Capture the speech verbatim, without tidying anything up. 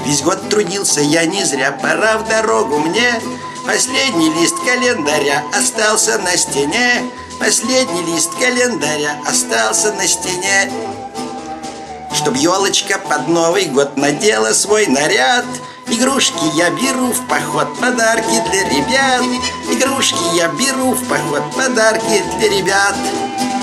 Весь год трудился я не зря, пора в дорогу мне. Последний лист календаря остался на стене. Последний лист календаря остался на стене. Чтоб елочка под Новый год надела свой наряд. Игрушки я беру в поход, подарки для ребят. Игрушки я беру в поход, подарки для ребят.